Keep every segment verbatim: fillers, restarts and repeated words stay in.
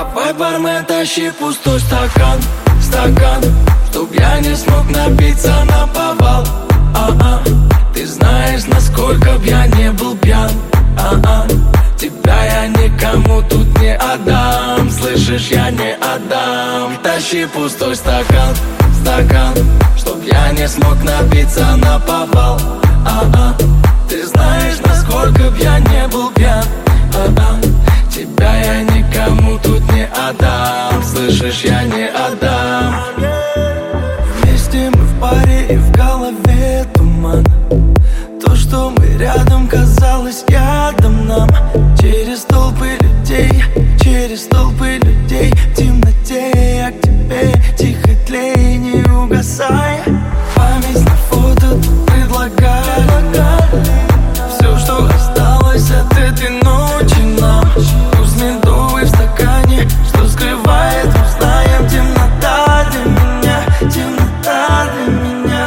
Давай, бармен, тащи пустой стакан, стакан, чтоб я не смог напиться наповал. А-а, ты знаешь, насколько б я не был пьян. А-а, тебя я никому тут не отдам. Слышишь, я не отдам. Тащи пустой стакан, стакан, чтоб я не смог напиться наповал. А-а, ты знаешь, насколько б я не был пьян. А-а, тебя я никому тут не отдам. Слышишь, я не отдам. Вместе мы в паре и в голове туман. То, что мы рядом, казалось ядом нам. Через толпы людей, через толпы людей, в темноте я к тебе тихо тлей, не угасай. Память на фото тут предлагаю. Все, что осталось от этой ночи нам. Вкус медовый в стакане, что скрывает, узнаем. Темнота для меня, темнота для меня.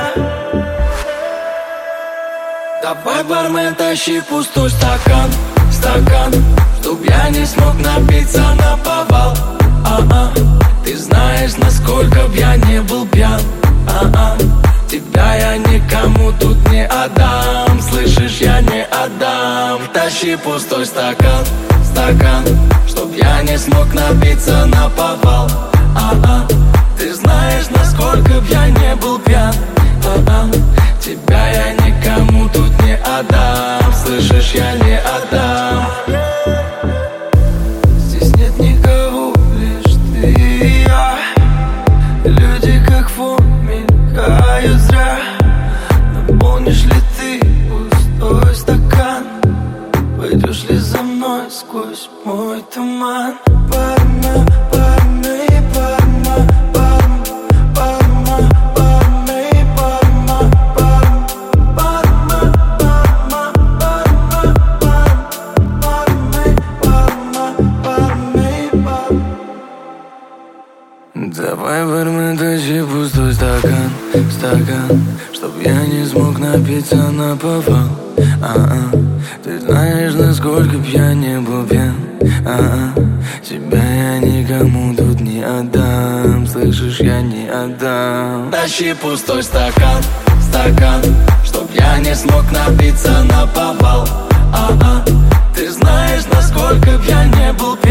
Давай, бармен, тащи пустой стакан, стакан, чтоб я не смог напиться наповал. А-а, ты знаешь, насколько б я не был пьян. А-а, тебя я никому тут не отдам. Слышишь, я не отдам. Тащи пустой стакан, стакан, чтоб я не смог напиться наповал. А-а, ты знаешь, насколько б я не был пьян. А-а, тебя я никому тут не отдам. Слышишь, я не отдам. Здесь нет никого, лишь ты и я. Люди как фон мелькают зря. Наполнишь ли ты пустой стакан? Пойдешь ли за мной сквозь мой туман? Парма, парма и парма, парма, парма, парма и парма, парма, парма, парма, парма, парма и парма. Давай, бармен, тащи пустой стакан, стакан, чтоб я не смог напиться наповал. А-а, ты знаешь, насколько б я не был пьян. А-а, тебя я никому тут не отдам. Слышишь, я не отдам. Тащи пустой стакан, стакан, чтоб я не смог напиться наповал. А-а, ты знаешь, насколько б я не был пьян.